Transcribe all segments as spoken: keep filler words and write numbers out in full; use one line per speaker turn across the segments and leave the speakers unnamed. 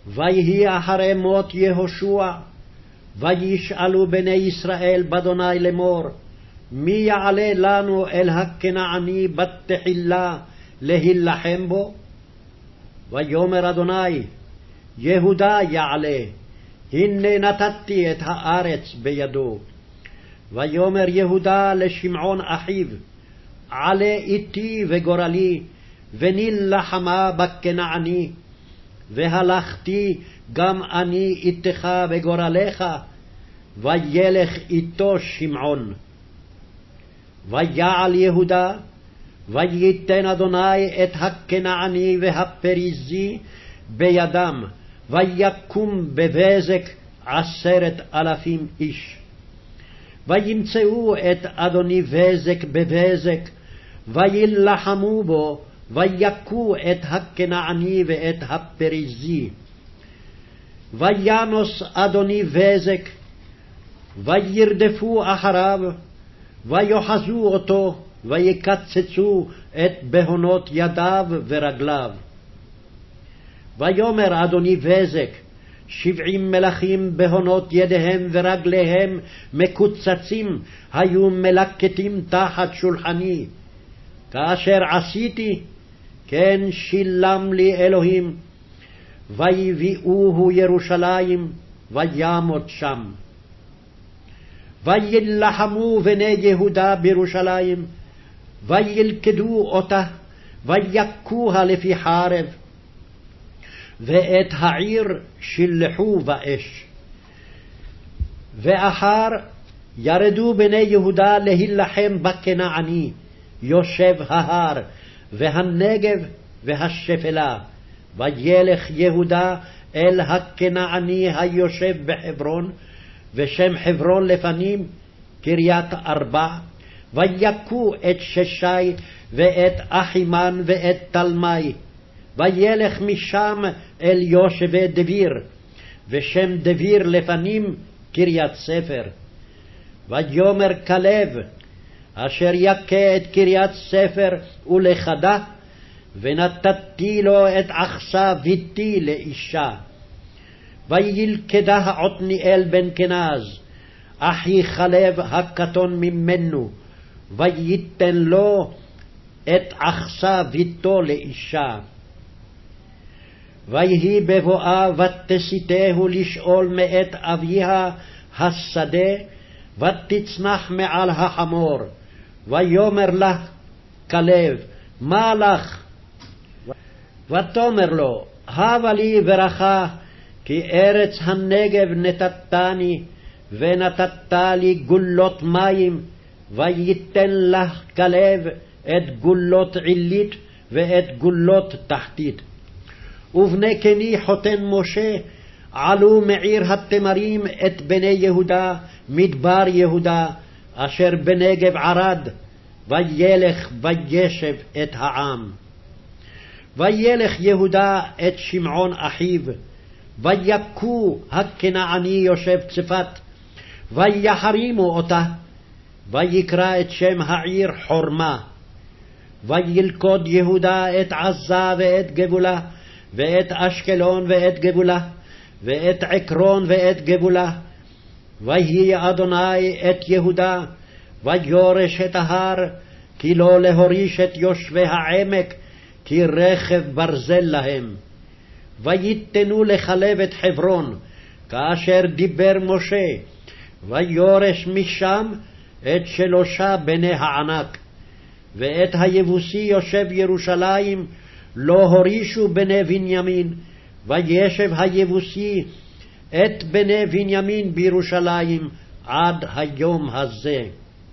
ויהי אחרי מות יהושע, וישאלו בני ישראל באדוני לאמור, מי יעלה לנו אל הכנעני בת תחילה להילחם בו? ויאמר אדוני, יהודה יעלה, הנה נתתי את הארץ בידו. ויאמר יהודה לשמעון אחיו, עלה איתי וגורלי, ונלחמה בכנעני, והלכתי גם אני איתך וגורלך, וילך איתו שמעון. ויעל יהודה, וייתן אדוני את הכנעני והפריזי בידם, ויקום בבזק עשרת אלפים איש. וימצאו את אדוני בזק בבזק, וילחמו בו, ויכו את הכנעני ואת הפריזי. וינוס אדוני בזק, וירדפו אחריו, ויוחזו אותו, ויקצצו את בהונות ידיו ורגליו. ויאמר אדוני בזק, שבעים מלכים בהונות ידיהם ורגליהם מקוצצים היו מלקטים תחת שולחני. כאשר עשיתי, כן שילם לי אלוהים. ויביאוהו ירושלים, וימות שם. וילחמו בני יהודה בירושלים, וילכדו אותה, ויכוה לפי חרב, ואת העיר שלחו באש. ואחר ירדו בני יהודה להילחם בכנעני, יושב ההר, והנגב והשפלה. וילך יהודה אל הכנעני היושב בחברון, ושם חברון לפנים קריית ארבע, ויכו את ששי ואת אחימן ואת תלמי. וילך משם אל יושבי דביר, ושם דביר לפנים קריית ספר. ויאמר כלב, אשר יכה את קריית ספר ולכדה, ונתתי לו את עכסה ביתי לאישה. וילכדה עתניאל בן כנז, אחי כלב הקטון ממנו, וייתן לו את עכסה ביתו לאישה. ויהי בבואה ותסיתהו לשאול מאת אביה השדה, ותצנח מעל החמור. ויאמר לך כלב, מה לך? ותאמר לו, הבה לי ברכה, כי ארץ הנגב נתתני, ונתת לי גולות מים. וייתן לך כלב את גולות עילית ואת גולות תחתית. ובני קני חותן משה עלו מעיר התמרים את בני יהודה מדבר יהודה, אשר בנגב ערד, וילך וישב את העם. וילך יהודה את שמעון אחיו, ויכו הכנעני יושב צפת, ויחרימו אותה, ויקרא את שם העיר חורמה. וילכוד יהודה את עזה ואת גבולה, ואת אשקלון ואת גבולה, ואת עקרון ואת גבולה. ויהי אדוני את יהודה, ויורש את ההר, כי לא להוריש את יושבי העמק, כי רכב ברזל להם. ויתנו לחלב את חברון, כאשר דיבר משה, ויורש משם את שלושה בני הענק. ואת היבוסי יושב ירושלים לא הורישו בני בנימין, וישב היבוסי את בני בנימין בירושלים עד היום הזה.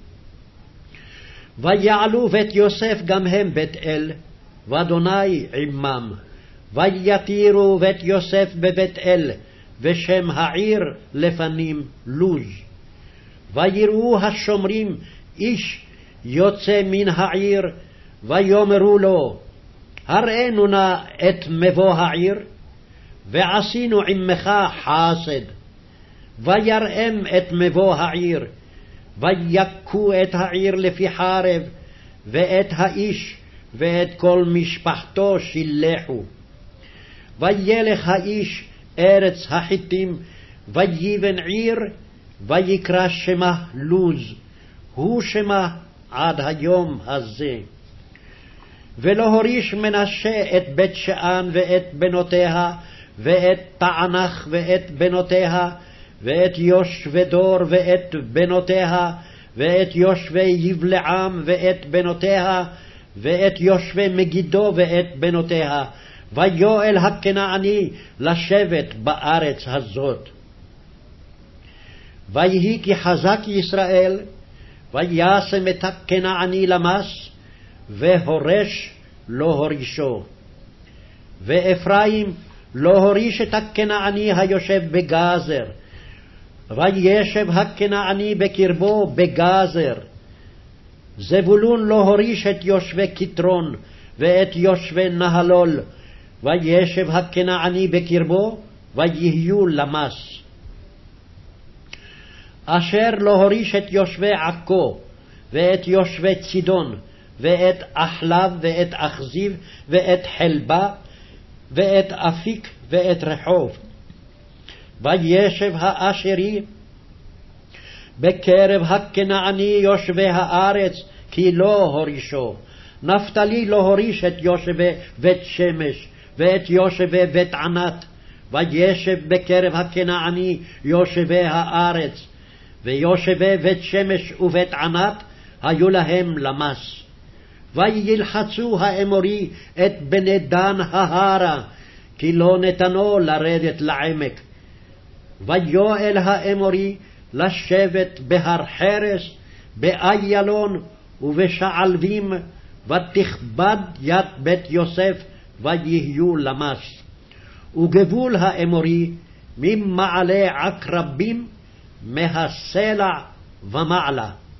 ויעלו בית יוסף גם הם בית אל, ואדוני עמם. ויתירו בית יוסף בבית אל, ושם העיר לפנים לוז. ויראו השומרים איש יוצא מן העיר, ויאמרו לו, הראינו נא את מבוא העיר, ועשינו עמך חסד. ויראם את מבוא העיר, ויכו את העיר לפי חרב, ואת האיש ואת כל משפחתו שילחו. וילך האיש ארץ החיתים, ויבן עיר, ויקרא שמה לוז, הוא שמה עד היום הזה. ולא הוריש מנשה את בית שאן ואת בנותיה, ואת תענך ואת בנותיה, ואת יושבי דור ואת בנותיה, ואת יושבי יבלעם ואת בנותיה, ואת יושבי מגידו ואת בנותיה, ויואל הכנעני לשבת בארץ הזאת. ויהי כי חזק ישראל, וישם את הכנעני למס, והורש לא הורישו. ואפרים לא הוריש את הכנעני היושב בגזר, וישב הכנעני בקרבו בגזר. זבולון לא הוריש את יושבי כתרון ואת יושבי נהלול, וישב הכנעני בקרבו, ויהיו למס. אשר לא הוריש את יושבי עכו, ואת יושבי צידון, ואת אחלב, ואת אכזיב, ואת חלבה, ואת אפיק, ואת רחוב. וישב האשרי בקרב הכנעני יושבי הארץ, כי לא הורישו. נפתלי לא הוריש את יושבי בית שמש, ואת יושבי בית ענת, וישב בקרב הכנעני יושבי הארץ, ויושבי בית שמש ובית ענת היו להם למס. וילחצו האמורי את בני דן ההרה, כי לא נתנו לרדת לעמק. ויואל האמורי לשבת בהר חרס, באיילון ובשעלבים, ותכבד יד בית יוסף, ויהיו למס. וגבול האמורי ממעלה עקרבים, מהסלע ומעלה.